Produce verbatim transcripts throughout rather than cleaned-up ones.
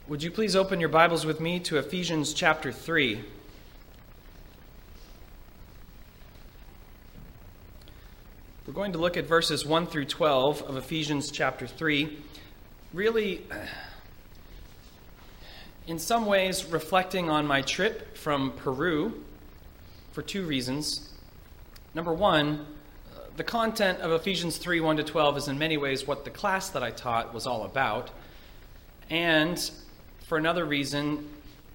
Would you please open your Bibles with me to Ephesians chapter three? We're going to look at verses one through twelve of Ephesians chapter three, really, in some ways, reflecting on my trip from Peru for two reasons. Number one, the content of Ephesians three, one to twelve is in many ways what the class that I taught was all about. And for another reason,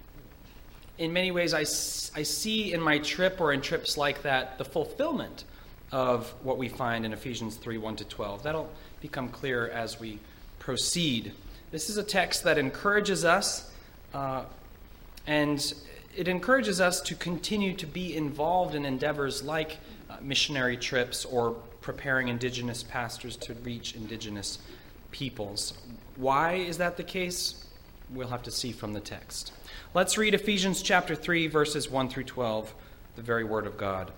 in many ways, I, I see in my trip or in trips like that the fulfillment of what we find in Ephesians three, one to twelve. That'll become clearer as we proceed. This is a text that encourages us, uh, and it encourages us to continue to be involved in endeavors like uh, missionary trips or preparing indigenous pastors to reach indigenous peoples. Why is that the case? We'll have to see from the text. Let's read Ephesians chapter three, verses one through twelve, the very word of God.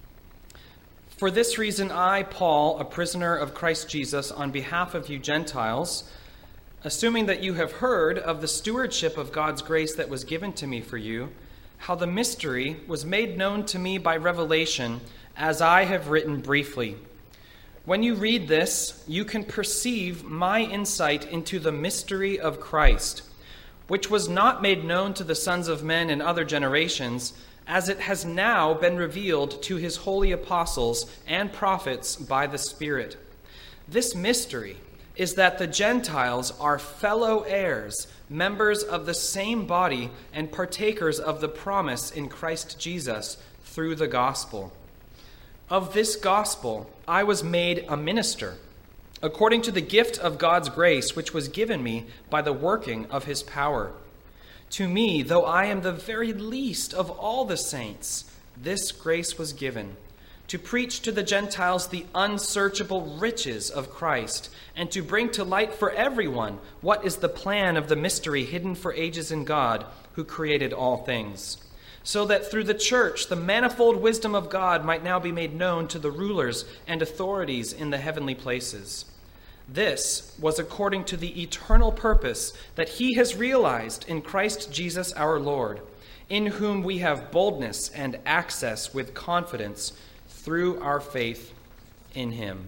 For this reason, I, Paul, a prisoner of Christ Jesus, on behalf of you Gentiles, assuming that you have heard of the stewardship of God's grace that was given to me for you, how the mystery was made known to me by revelation, as I have written briefly. When you read this, you can perceive my insight into the mystery of Christ, which was not made known to the sons of men in other generations, as it has now been revealed to his holy apostles and prophets by the Spirit. This mystery is that the Gentiles are fellow heirs, members of the same body, and partakers of the promise in Christ Jesus through the gospel. Of this gospel I was made a minister, according to the gift of God's grace, which was given me by the working of his power. To me, though I am the very least of all the saints, this grace was given, to preach to the Gentiles the unsearchable riches of Christ, and to bring to light for everyone what is the plan of the mystery hidden for ages in God, who created all things, so that through the church the manifold wisdom of God might now be made known to the rulers and authorities in the heavenly places. This was according to the eternal purpose that he has realized in Christ Jesus our Lord, in whom we have boldness and access with confidence through our faith in him.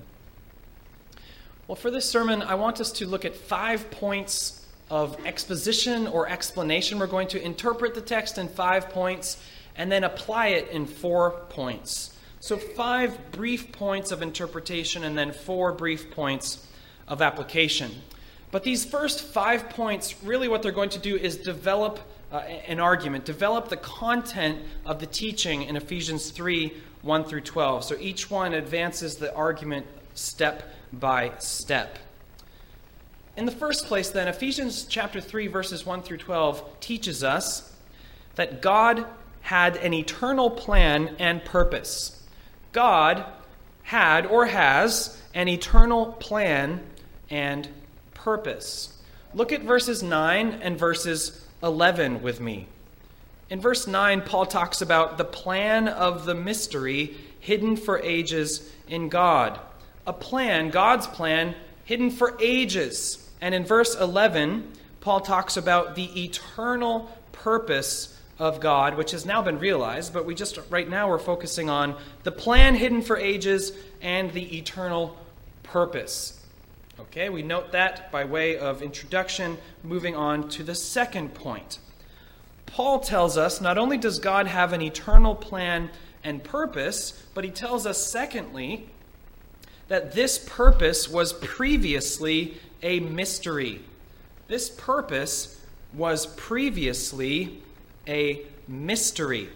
Well, for this sermon, I want us to look at five points of exposition or explanation. We're going to interpret the text in five points and then apply it in four points. So five brief points of interpretation and then four brief points of application. But these first five points, really what they're going to do is develop uh, an argument, develop the content of the teaching in Ephesians three, one through twelve. So each one advances the argument step by step. In the first place, then, Ephesians chapter three, verses one through twelve teaches us that God had an eternal plan and purpose. God had or has an eternal plan and purpose. Look at verses nine and verses eleven with me. In verse nine, Paul talks about the plan of the mystery hidden for ages in God. A plan, God's plan, hidden for ages. And in verse eleven, Paul talks about the eternal purpose of God, which has now been realized, but we just, right now, we're focusing on the plan hidden for ages and the eternal purpose. Okay, we note that by way of introduction. Moving on to the second point. Paul tells us not only does God have an eternal plan and purpose, but he tells us, secondly, that this purpose was previously a mystery. This purpose was previously a mystery.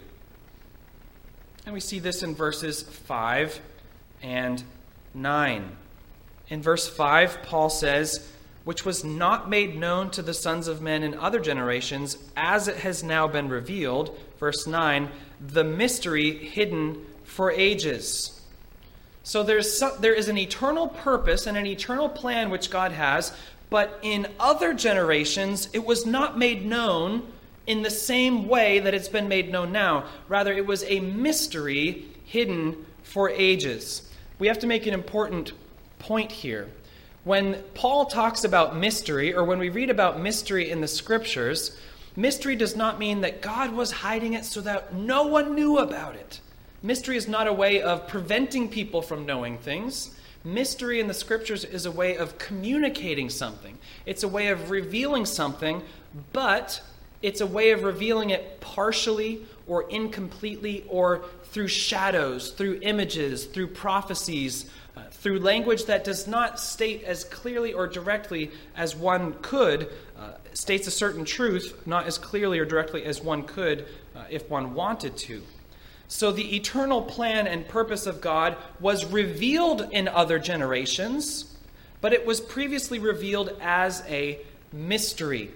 And we see this in verses five and nine. In verse five, Paul says, which was not made known to the sons of men in other generations, as it has now been revealed. Verse nine, the mystery hidden for ages. So there's some, there is an eternal purpose and an eternal plan which God has, but in other generations, it was not made known in the same way that it's been made known now. Rather, it was a mystery hidden for ages. We have to make an important point here. When Paul talks about mystery, or when we read about mystery in the Scriptures, mystery does not mean that God was hiding it so that no one knew about it. Mystery is not a way of preventing people from knowing things. Mystery in the Scriptures is a way of communicating something. It's a way of revealing something, but it's a way of revealing it partially or incompletely or through shadows, through images, through prophecies, uh, through language that does not state as clearly or directly as one could, uh, states a certain truth, not as clearly or directly as one could uh, if one wanted to. So the eternal plan and purpose of God was revealed in other generations, but it was previously revealed as a mystery.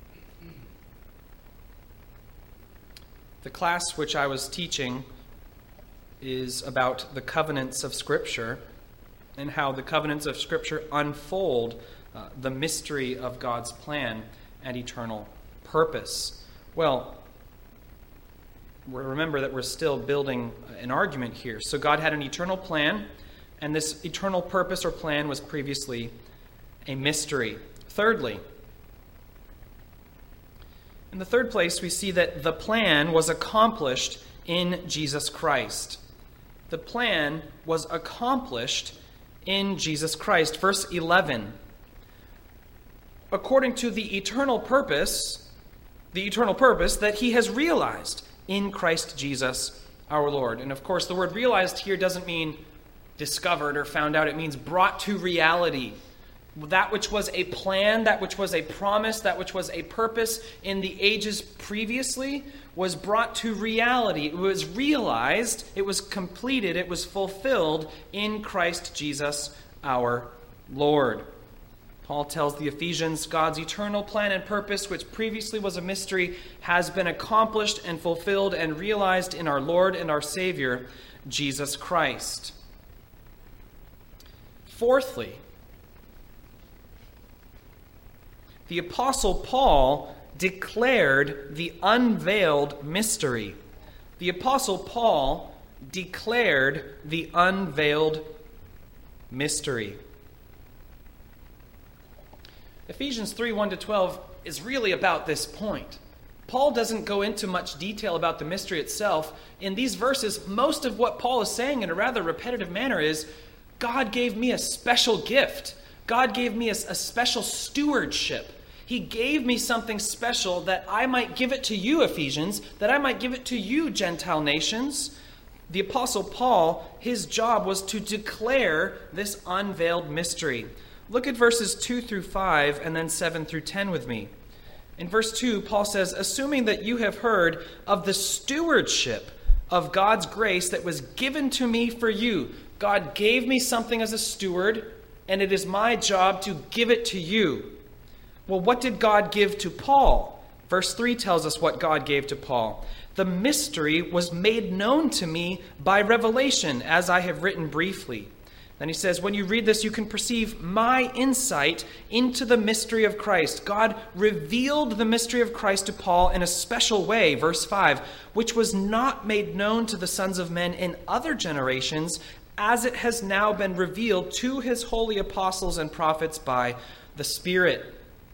The class which I was teaching is about the covenants of Scripture and how the covenants of Scripture unfold uh, the mystery of God's plan and eternal purpose. Well, remember that we're still building an argument here. So God had an eternal plan, and this eternal purpose or plan was previously a mystery. Thirdly, in the third place, we see that the plan was accomplished in Jesus Christ. The plan was accomplished in Jesus Christ. Verse eleven. According to the eternal purpose, the eternal purpose that he has realized in Christ Jesus our Lord. And of course, the word realized here doesn't mean discovered or found out. It means brought to reality. That which was a plan, that which was a promise, that which was a purpose in the ages previously was brought to reality. It was realized, it was completed, it was fulfilled in Christ Jesus our Lord. Paul tells the Ephesians, God's eternal plan and purpose, which previously was a mystery, has been accomplished and fulfilled and realized in our Lord and our Savior, Jesus Christ. Fourthly, the Apostle Paul declared the unveiled mystery. The Apostle Paul declared the unveiled mystery. Ephesians three, one to twelve is really about this point. Paul doesn't go into much detail about the mystery itself. In these verses, most of what Paul is saying in a rather repetitive manner is, God gave me a special gift. God gave me a, a special stewardship. He gave me something special that I might give it to you, Ephesians, that I might give it to you, Gentile nations. The Apostle Paul, his job was to declare this unveiled mystery. Look at verses two through five and then seven through ten with me. In verse two, Paul says, assuming that you have heard of the stewardship of God's grace that was given to me for you. God gave me something as a steward, and it is my job to give it to you. Well, what did God give to Paul? Verse three tells us what God gave to Paul. The mystery was made known to me by revelation, as I have written briefly. Then he says, when you read this, you can perceive my insight into the mystery of Christ. God revealed the mystery of Christ to Paul in a special way, verse five, which was not made known to the sons of men in other generations, as it has now been revealed to his holy apostles and prophets by the Spirit.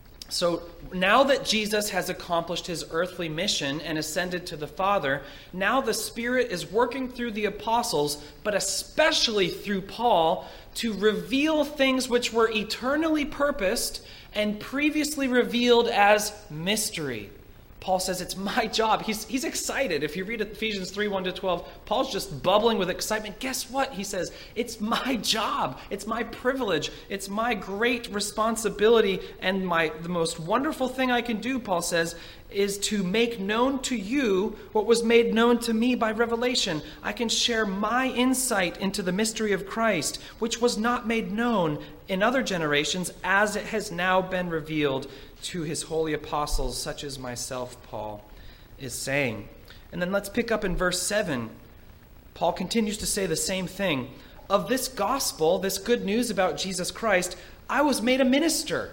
So now that Jesus has accomplished his earthly mission and ascended to the Father, now the Spirit is working through the apostles, but especially through Paul, to reveal things which were eternally purposed and previously revealed as mystery. Paul says, it's my job. He's, he's excited. If you read Ephesians three, one to twelve, Paul's just bubbling with excitement. Guess what? He says, it's my job. It's my privilege. It's my great responsibility. And my the most wonderful thing I can do, Paul says, is to make known to you what was made known to me by revelation. I can share my insight into the mystery of Christ, which was not made known in other generations, as it has now been revealed to his holy apostles, such as myself, Paul is saying. And then let's pick up in verse seven. Paul continues to say the same thing. Of this gospel, this good news about Jesus Christ, I was made a minister.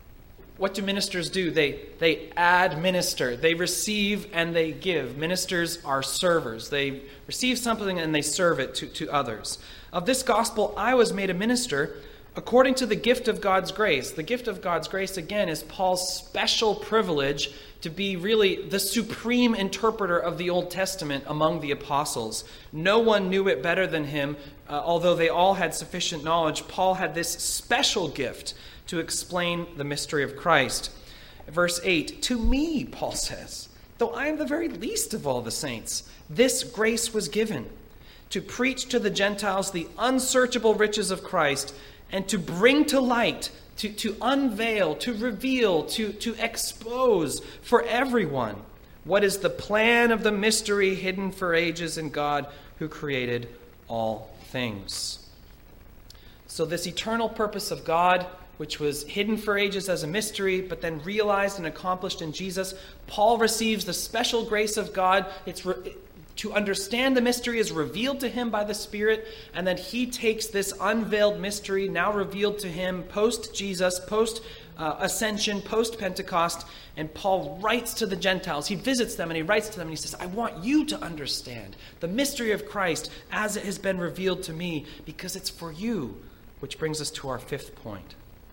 What do ministers do? They, they administer. They receive and they give. Ministers are servers. They receive something and they serve it to, to others. Of this gospel, I was made a minister, according to the gift of God's grace. The gift of God's grace, again, is Paul's special privilege to be really the supreme interpreter of the Old Testament among the apostles. No one knew it better than him, uh, although they all had sufficient knowledge. Paul had this special gift to explain the mystery of Christ. Verse eight, to me, Paul says, though I am the very least of all the saints, this grace was given, to preach to the Gentiles the unsearchable riches of Christ, and to bring to light, to, to unveil, to reveal, to, to expose for everyone what is the plan of the mystery hidden for ages in God who created all things. So this eternal purpose of God, which was hidden for ages as a mystery, but then realized and accomplished in Jesus, Paul receives the special grace of God. It's re- to understand the mystery is revealed to him by the Spirit, and then he takes this unveiled mystery, now revealed to him post-Jesus, post-ascension, post-Pentecost, and Paul writes to the Gentiles. He visits them and he writes to them and he says, I want you to understand the mystery of Christ as it has been revealed to me, because it's for you. Which brings us to our fifth point.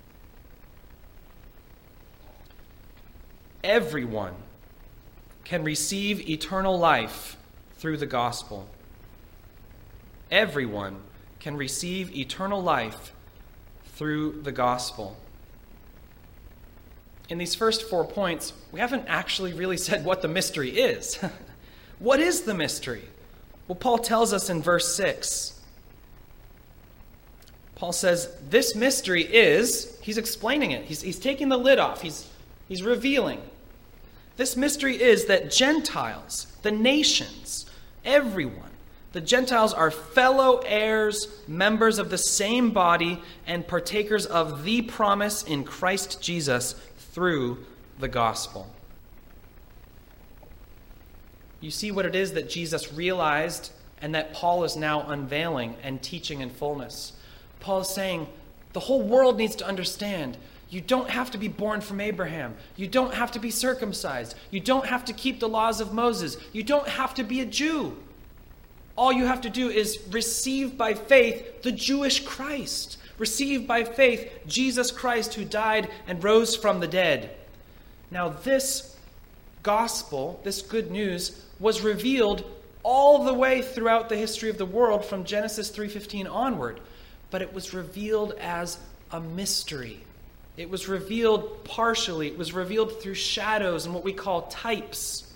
Everyone can receive eternal life through the gospel. Everyone can receive eternal life through the gospel. In these first four points, we haven't actually really said what the mystery is. What is the mystery? Well, Paul tells us in verse six. Paul says, this mystery is, he's explaining it. He's, he's taking the lid off. He's, he's revealing. This mystery is that Gentiles, the nations, everyone, the Gentiles are fellow heirs, members of the same body, and partakers of the promise in Christ Jesus through the gospel. You see what it is that Jesus realized and that Paul is now unveiling and teaching in fullness. Paul is saying the whole world needs to understand. You don't have to be born from Abraham. You don't have to be circumcised. You don't have to keep the laws of Moses. You don't have to be a Jew. All you have to do is receive by faith the Jewish Christ. Receive by faith Jesus Christ, who died and rose from the dead. Now this gospel, this good news, was revealed all the way throughout the history of the world from Genesis three fifteen onward. But it was revealed as a mystery. It was revealed partially. It was revealed through shadows and what we call types.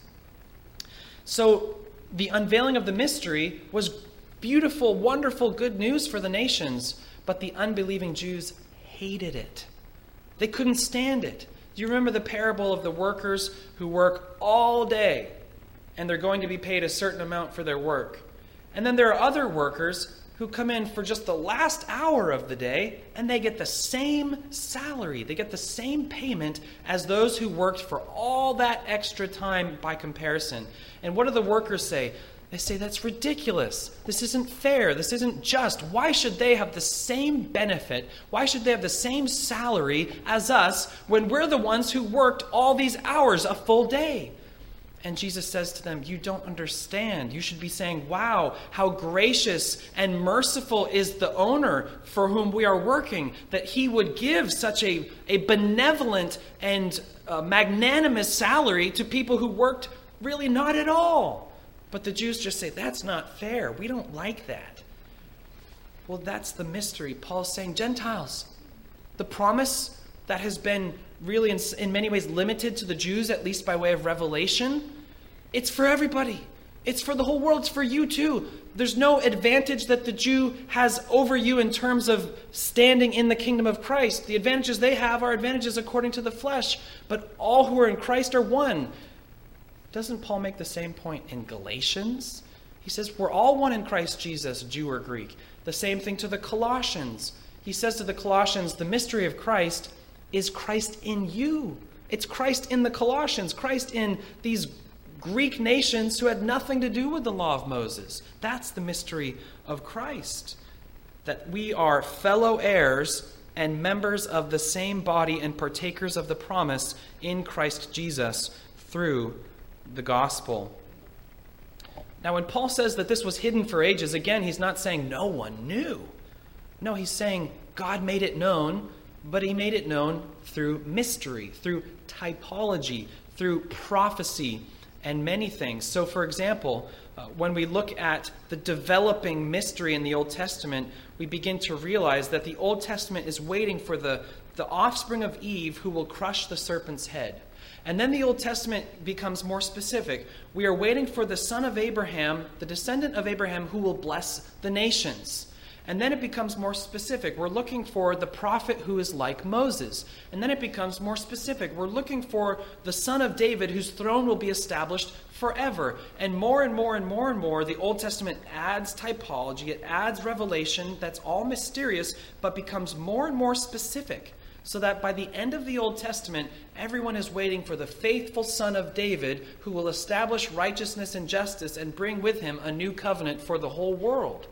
So the unveiling of the mystery was beautiful, wonderful, good news for the nations, but the unbelieving Jews hated it. They couldn't stand it. Do you remember the parable of the workers who work all day and they're going to be paid a certain amount for their work? And then there are other workers who come in for just the last hour of the day, and they get the same salary. They get the same payment as those who worked for all that extra time by comparison. And what do the workers say? They say, that's ridiculous. This isn't fair. This isn't just. Why should they have the same benefit? Why should they have the same salary as us when we're the ones who worked all these hours a full day? And Jesus says to them, you don't understand. You should be saying, wow, how gracious and merciful is the owner for whom we are working, that he would give such a, a benevolent and uh, magnanimous salary to people who worked really not at all. But the Jews just say, that's not fair. We don't like that. Well, that's the mystery. Paul's saying, Gentiles, the promise that has been really in, in many ways limited to the Jews, at least by way of revelation, it's for everybody. It's for the whole world. It's for you too. There's no advantage that the Jew has over you in terms of standing in the kingdom of Christ. The advantages they have are advantages according to the flesh, but all who are in Christ are one. Doesn't Paul make the same point in Galatians? He says we're all one in Christ Jesus, Jew or Greek. The same thing to the Colossians. He says to the Colossians, the mystery of Christ is Christ in you. It's Christ in the Colossians, Christ in these Greek nations who had nothing to do with the law of Moses. That's the mystery of Christ. That we are fellow heirs and members of the same body and partakers of the promise in Christ Jesus through the gospel. Now, when Paul says that this was hidden for ages, again, he's not saying no one knew. No, he's saying God made it known, but he made it known through mystery, through typology, through prophecy, and many things. So, for example, uh, when we look at the developing mystery in the Old Testament, we begin to realize that the Old Testament is waiting for the, the offspring of Eve who will crush the serpent's head. And then the Old Testament becomes more specific. We are waiting for the son of Abraham, the descendant of Abraham, who will bless the nations. And then it becomes more specific. We're looking for the prophet who is like Moses. And then it becomes more specific. We're looking for the son of David whose throne will be established forever. And more and more and more and more, the Old Testament adds typology. It adds revelation that's all mysterious, but becomes more and more specific. So that by the end of the Old Testament, everyone is waiting for the faithful son of David who will establish righteousness and justice and bring with him a new covenant for the whole world.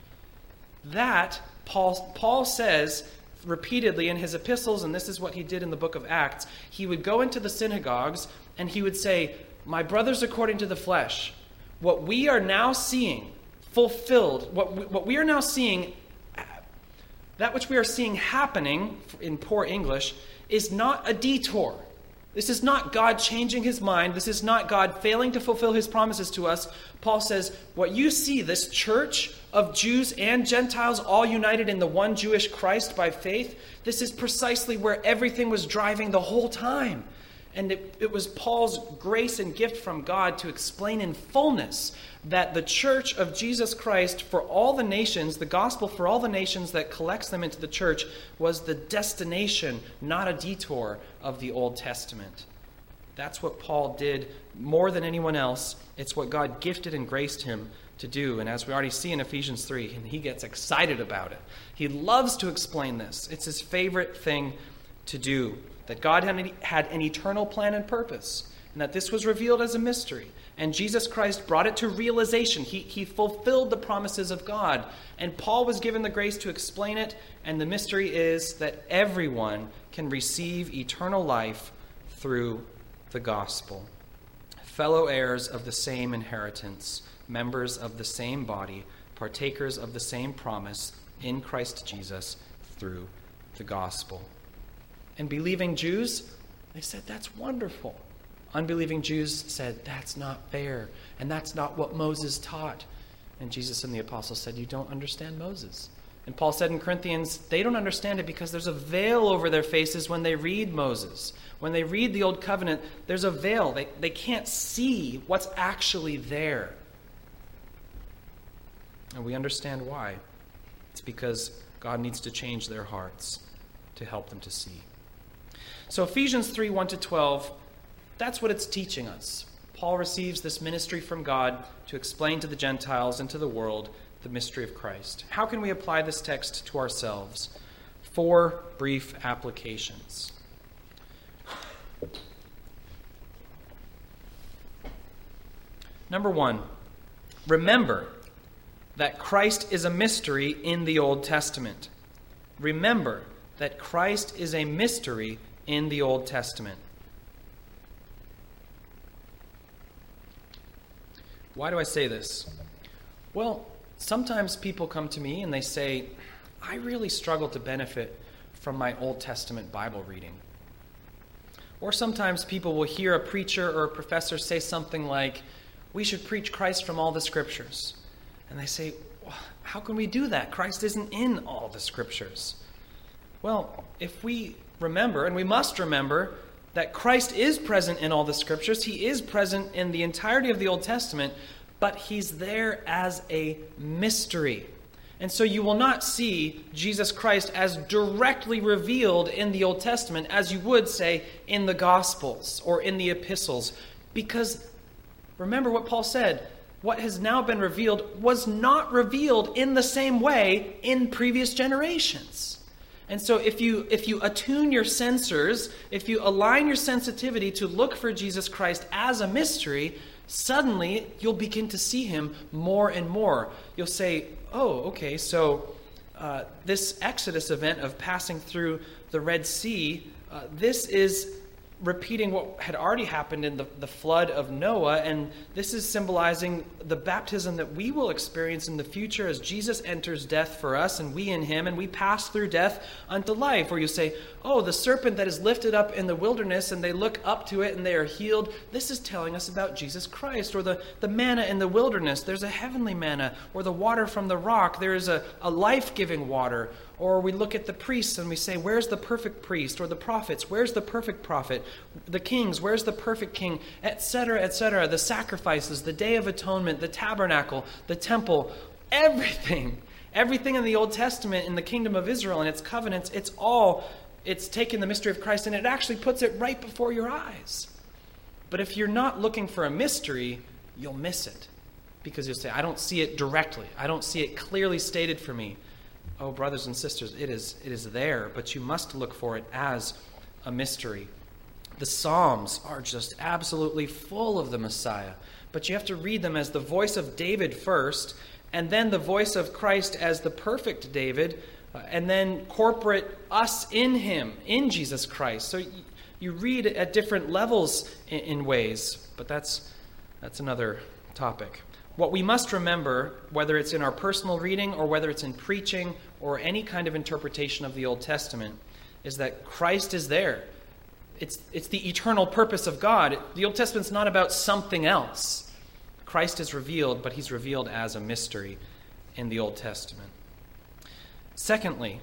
That, Paul, Paul says repeatedly in his epistles, and this is what he did in the book of Acts, he would go into the synagogues and he would say, "My brothers according to the flesh, what we are now seeing fulfilled, what we, what we are now seeing, that which we are seeing happening, in poor English, is not a detour. This is not God changing his mind. This is not God failing to fulfill his promises to us." Paul says, what you see, this church of Jews and Gentiles all united in the one Jewish Christ by faith, this is precisely where everything was driving the whole time. And it, it was Paul's grace and gift from God to explain in fullness that the church of Jesus Christ for all the nations, the gospel for all the nations that collects them into the church, was the destination, not a detour, of the Old Testament. That's what Paul did more than anyone else. It's what God gifted and graced him to do. And as we already see in Ephesians three, and he gets excited about it. He loves to explain this. It's his favorite thing to do. That God had an eternal plan and purpose, and that this was revealed as a mystery. And Jesus Christ brought it to realization. He, he fulfilled the promises of God. And Paul was given the grace to explain it, and the mystery is that everyone can receive eternal life through the gospel. Fellow heirs of the same inheritance, members of the same body, partakers of the same promise in Christ Jesus through the gospel. And believing Jews, they said, that's wonderful. Unbelieving Jews said, that's not fair, and that's not what Moses taught. And Jesus and the apostles said, you don't understand Moses. And Paul said in Corinthians, they don't understand it because there's a veil over their faces when they read Moses. When they read the Old Covenant, there's a veil. They, they can't see what's actually there. And we understand why. It's because God needs to change their hearts to help them to see. So Ephesians three, one to twelve, that's what it's teaching us. Paul receives this ministry from God to explain to the Gentiles and to the world the mystery of Christ. How can we apply this text to ourselves? Four brief applications. Number one, remember that Christ is a mystery in the Old Testament. Remember that Christ is a mystery in the Old Testament. Why do I say this? Well, sometimes people come to me and they say, I really struggle to benefit from my Old Testament Bible reading. Or sometimes people will hear a preacher or a professor say something like, we should preach Christ from all the scriptures. And they say, well, how can we do that? Christ isn't in all the scriptures. Well, if we remember, and we must remember, that Christ is present in all the scriptures. He is present in the entirety of the Old Testament, but he's there as a mystery. And so you will not see Jesus Christ as directly revealed in the Old Testament as you would, say, in the Gospels or in the epistles. Because remember what Paul said, what has now been revealed was not revealed in the same way in previous generations. And so if you if you attune your sensors, if you align your sensitivity to look for Jesus Christ as a mystery, suddenly you'll begin to see him more and more. You'll say, oh, okay, so uh, this Exodus event of passing through the Red Sea, uh, this is repeating what had already happened in the, the flood of Noah, and this is symbolizing the baptism that we will experience in the future as Jesus enters death for us and we in him, and we pass through death unto life. Where you say, oh, the serpent that is lifted up in the wilderness, and they look up to it and they are healed. This is telling us about Jesus Christ. Or the, the manna in the wilderness, there's a heavenly manna. Or the water from the rock, there is a, a life-giving water. Or we look at the priests and we say, where's the perfect priest? Or the prophets, where's the perfect prophet? The kings, where's the perfect king? Etc., et cetera. The sacrifices, the Day of Atonement, the tabernacle, the temple, everything. Everything in the Old Testament in the kingdom of Israel and its covenants, it's all, it's taken the mystery of Christ and it actually puts it right before your eyes. But if you're not looking for a mystery, you'll miss it. Because you'll say, I don't see it directly. I don't see it clearly stated for me. Oh, brothers and sisters, it is it is there, but you must look for it as a mystery. The Psalms are just absolutely full of the Messiah, but you have to read them as the voice of David first, and then the voice of Christ as the perfect David, uh, and then corporate us in him, in Jesus Christ. So you, you read at different levels in, in ways, but that's that's another topic. What we must remember, whether it's in our personal reading or whether it's in preaching or any kind of interpretation of the Old Testament, is that Christ is there. It's, it's the eternal purpose of God. The Old Testament's not about something else. Christ is revealed, but he's revealed as a mystery in the Old Testament. Secondly,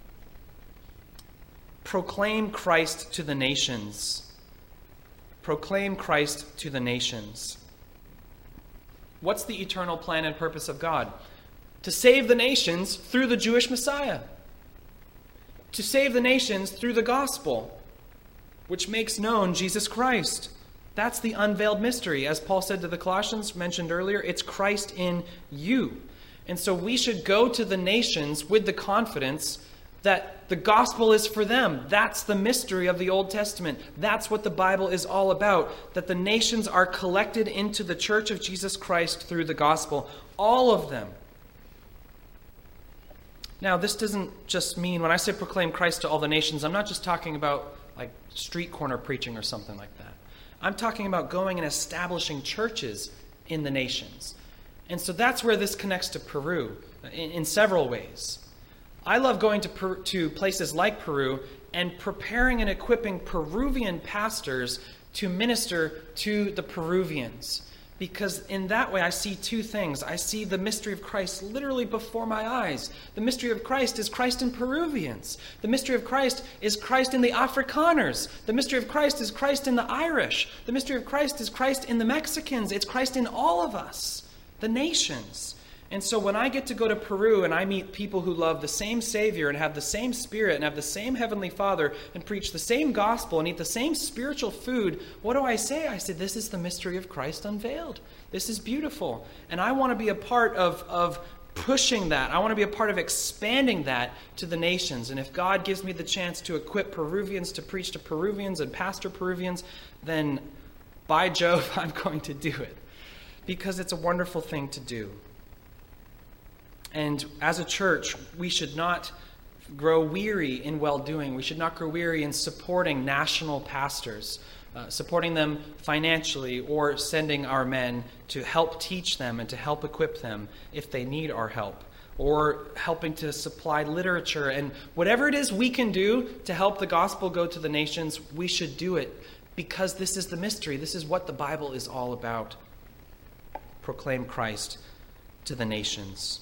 proclaim Christ to the nations. Proclaim Christ to the nations. What's the eternal plan and purpose of God? To save the nations through the Jewish Messiah. To save the nations through the gospel, which makes known Jesus Christ. That's the unveiled mystery. As Paul said to the Colossians, mentioned earlier, it's Christ in you. And so we should go to the nations with the confidence that the gospel is for them. That's the mystery of the Old Testament. That's what the Bible is all about. That the nations are collected into the church of Jesus Christ through the gospel. All of them. Now, this doesn't just mean, when I say proclaim Christ to all the nations, I'm not just talking about like street corner preaching or something like that. I'm talking about going and establishing churches in the nations. And so that's where this connects to Peru in, in several ways. I love going to, per, to places like Peru and preparing and equipping Peruvian pastors to minister to the Peruvians. Because in that way I see two things. I see the mystery of Christ literally before my eyes. The mystery of Christ is Christ in Peruvians. The mystery of Christ is Christ in the Afrikaners. The mystery of Christ is Christ in the Irish. The mystery of Christ is Christ in the Mexicans. It's Christ in all of us, the nations. And so when I get to go to Peru and I meet people who love the same Savior and have the same Spirit and have the same Heavenly Father and preach the same gospel and eat the same spiritual food, what do I say? I say, this is the mystery of Christ unveiled. This is beautiful. And I want to be a part of, of pushing that. I want to be a part of expanding that to the nations. And if God gives me the chance to equip Peruvians to preach to Peruvians and pastor Peruvians, then by Jove, I'm going to do it. Because it's a wonderful thing to do. And as a church, we should not grow weary in well-doing. We should not grow weary in supporting national pastors, uh, supporting them financially or sending our men to help teach them and to help equip them if they need our help, or helping to supply literature. And whatever it is we can do to help the gospel go to the nations, we should do it because this is the mystery. This is what the Bible is all about. Proclaim Christ to the nations.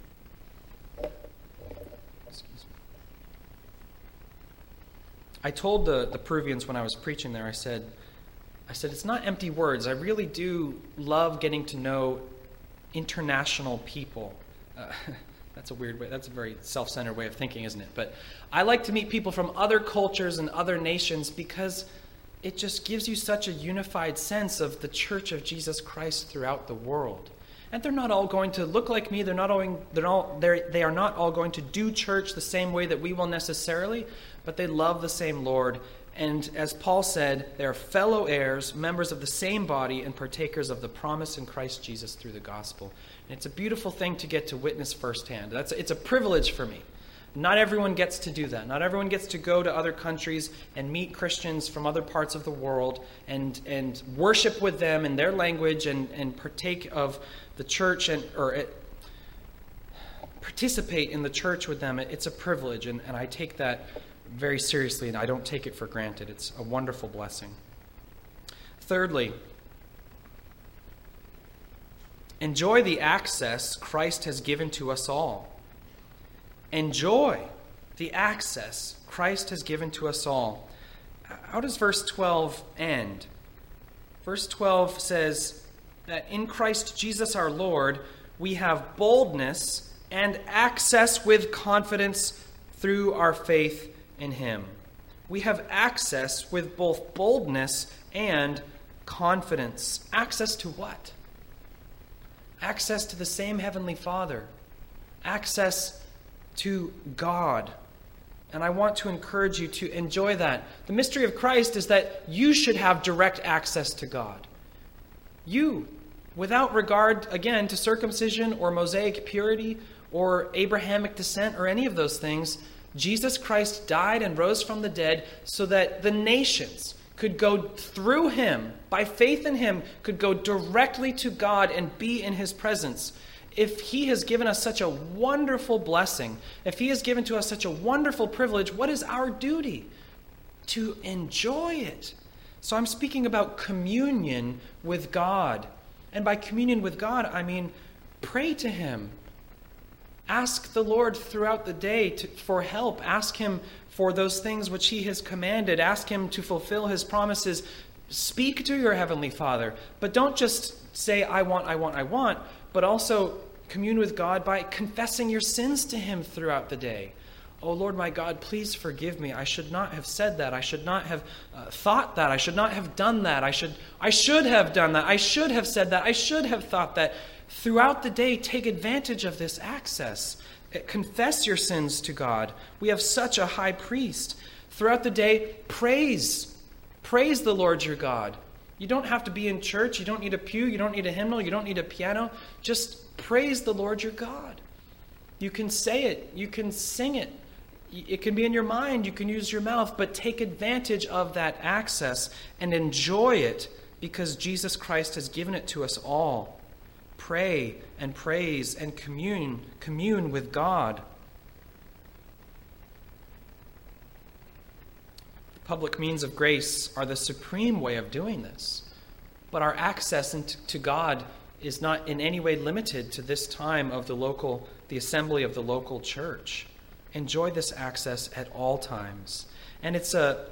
I told the, the Peruvians when I was preaching there, I said, I said, it's not empty words. I really do love getting to know international people. Uh, that's a weird way. That's a very self-centered way of thinking, isn't it? But I like to meet people from other cultures and other nations because it just gives you such a unified sense of the Church of Jesus Christ throughout the world. And they're not all going to look like me. They're not all, they're all, they're, they are not all going to do church the same way that we will necessarily, but they love the same Lord. And as Paul said, they are fellow heirs, members of the same body, and partakers of the promise in Christ Jesus through the gospel. And it's a beautiful thing to get to witness firsthand. That's, it's a privilege for me Not everyone gets to do that. Not everyone gets to go to other countries and meet Christians from other parts of the world and, and worship with them in their language and, and partake of the church and or it, participate in the church with them. It's a privilege, and, and I take that very seriously, and I don't take it for granted. It's a wonderful blessing. Thirdly, enjoy the access Christ has given to us all. Enjoy the access Christ has given to us all. How does verse twelve end? Verse twelve says that in Christ Jesus our Lord, we have boldness and access with confidence through our faith in him. We have access with both boldness and confidence. Access to what? Access to the same Heavenly Father. Access to God. And I want to encourage you to enjoy that. The mystery of Christ is that you should have direct access to God. You, without regard, again, to circumcision or Mosaic purity or Abrahamic descent or any of those things, Jesus Christ died and rose from the dead so that the nations could go through him, by faith in him, could go directly to God and be in his presence. If he has given us such a wonderful blessing, if he has given to us such a wonderful privilege, what is our duty? To enjoy it. So I'm speaking about communion with God. And by communion with God, I mean pray to him. Ask the Lord throughout the day to, for help. Ask him for those things which he has commanded. Ask him to fulfill his promises. Speak to your Heavenly Father. But don't just say, I want, I want, I want, but also commune with God by confessing your sins to him throughout the day. Oh, Lord my God, please forgive me. I should not have said that. I should not have uh, thought that. I should not have done that. I should, I should have done that. I should have said that. I should have thought that. Throughout the day, take advantage of this access. Confess your sins to God. We have such a high priest. Throughout the day, praise. Praise the Lord your God. You don't have to be in church. You don't need a pew. You don't need a hymnal. You don't need a piano. Just praise the Lord your God. You can say it. You can sing it. It can be in your mind. You can use your mouth. But take advantage of that access and enjoy it because Jesus Christ has given it to us all. Pray and praise and commune, commune with God. The public means of grace are the supreme way of doing this. But our access into, to God is not in any way limited to this time of the local, the assembly of the local church. Enjoy this access at all times. And it's a,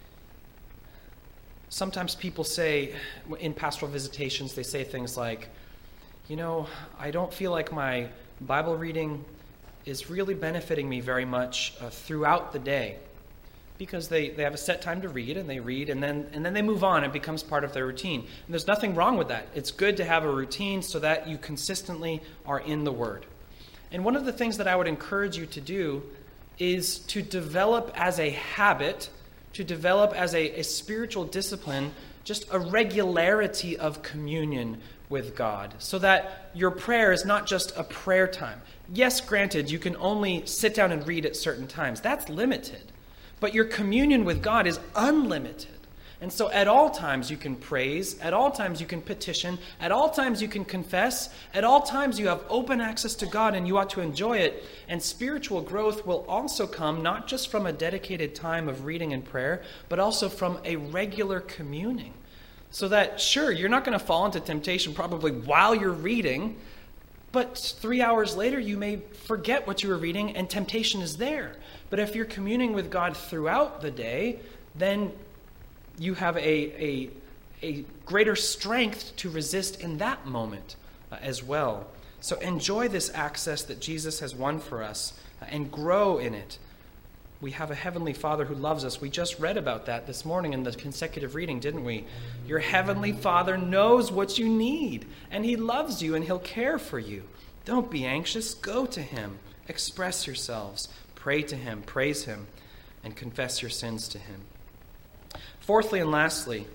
sometimes people say, in pastoral visitations, they say things like, you know, I don't feel like my Bible reading is really benefiting me very much uh, throughout the day. Because they, they have a set time to read, and they read, and then and then they move on. It becomes part of their routine. And there's nothing wrong with that. It's good to have a routine so that you consistently are in the Word. And one of the things that I would encourage you to do is to develop as a habit, to develop as a, a spiritual discipline, just a regularity of communion with God, so that your prayer is not just a prayer time. Yes, granted, you can only sit down and read at certain times. That's limited. But your communion with God is unlimited. And so at all times you can praise, at all times you can petition, at all times you can confess, at all times you have open access to God and you ought to enjoy it. And spiritual growth will also come not just from a dedicated time of reading and prayer, but also from a regular communing. So that, sure, you're not going to fall into temptation probably while you're reading, but three hours later you may forget what you were reading and temptation is there. But if you're communing with God throughout the day, then you have a, a, a greater strength to resist in that moment uh, as well. So enjoy this access that Jesus has won for us uh, and grow in it. We have a Heavenly Father who loves us. We just read about that this morning in the consecutive reading, didn't we? Your Heavenly Father knows what you need, and He loves you, and He'll care for you. Don't be anxious. Go to Him. Express yourselves. Pray to Him. Praise Him. And confess your sins to Him. Fourthly and lastly,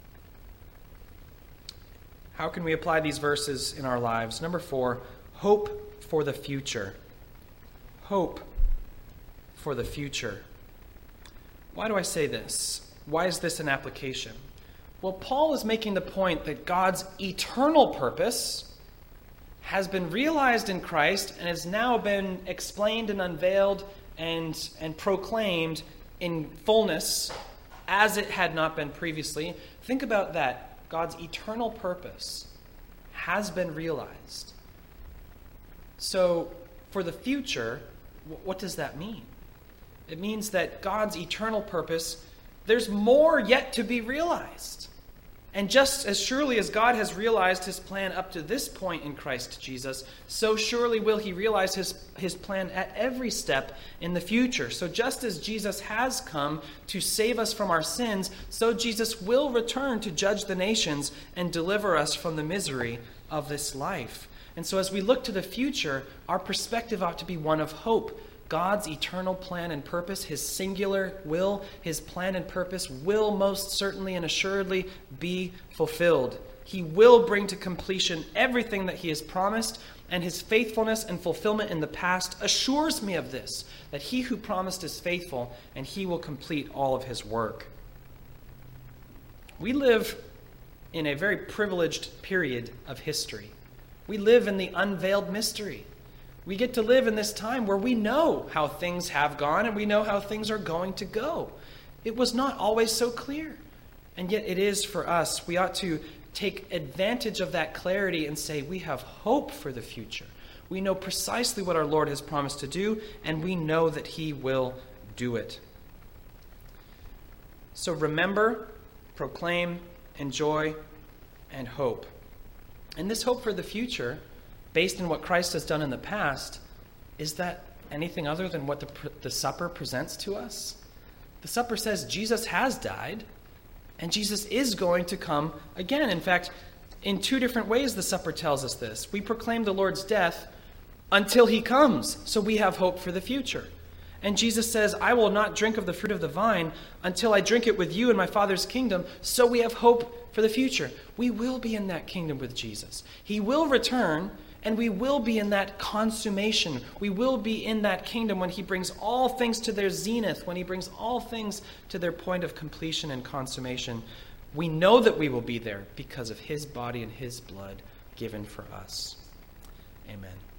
how can we apply these verses in our lives? Number four, hope for the future. Hope for the future. Why do I say this? Why is this an application? Well, Paul is making the point that God's eternal purpose has been realized in Christ and has now been explained and unveiled and, and proclaimed in fullness as it had not been previously. Think about that. God's eternal purpose has been realized. So, for the future, what does that mean? It means that God's eternal purpose, there's more yet to be realized. And just as surely as God has realized his plan up to this point in Christ Jesus, so surely will he realize his, his plan at every step in the future. So just as Jesus has come to save us from our sins, so Jesus will return to judge the nations and deliver us from the misery of this life. And so as we look to the future, our perspective ought to be one of hope. God's eternal plan and purpose, his singular will, his plan and purpose will most certainly and assuredly be fulfilled. He will bring to completion everything that he has promised, and his faithfulness and fulfillment in the past assures me of this, that he who promised is faithful, and he will complete all of his work. We live in a very privileged period of history. We live in the unveiled mystery. We get to live in this time where we know how things have gone and we know how things are going to go. It was not always so clear, and yet it is for us. We ought to take advantage of that clarity and say we have hope for the future. We know precisely what our Lord has promised to do, and we know that he will do it. So remember, proclaim, enjoy, and hope. And this hope for the future, based on what Christ has done in the past, is that anything other than what the, the supper presents to us? The supper says Jesus has died, and Jesus is going to come again. In fact, in two different ways the supper tells us this. We proclaim the Lord's death until he comes, so we have hope for the future. And Jesus says, I will not drink of the fruit of the vine until I drink it with you in my Father's kingdom, so we have hope for the future. We will be in that kingdom with Jesus. He will return, and we will be in that consummation. We will be in that kingdom when he brings all things to their zenith, when he brings all things to their point of completion and consummation. We know that we will be there because of his body and his blood given for us. Amen.